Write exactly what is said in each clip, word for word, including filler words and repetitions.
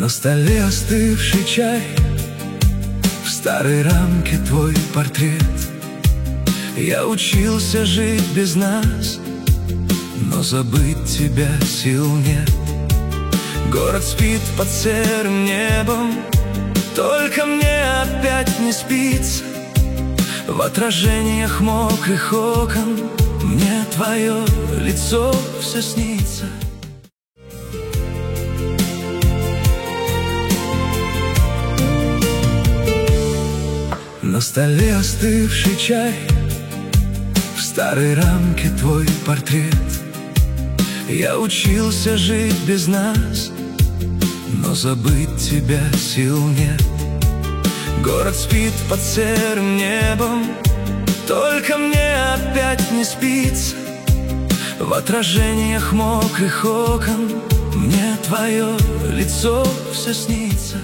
На столе остывший чай, в старой рамке твой портрет. Я учился жить без нас, но забыть тебя сил нет. Город спит под серым небом, только мне опять не спится. В отражениях мокрых окон мне твое лицо все снится. На столе остывший чай, в старой рамке твой портрет. Я учился жить без нас, но забыть тебя сил нет. Город спит под серым небом, только мне опять не спится. В отражениях мокрых окон мне твое лицо все снится.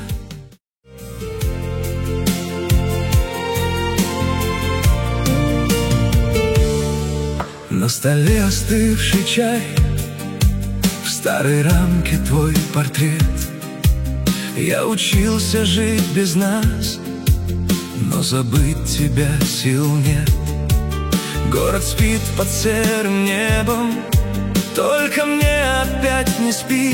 На столе остывший чай, в старой рамке твой портрет. Я учился жить без нас, но забыть тебя сил нет. Город спит под серым небом, только мне опять не спится.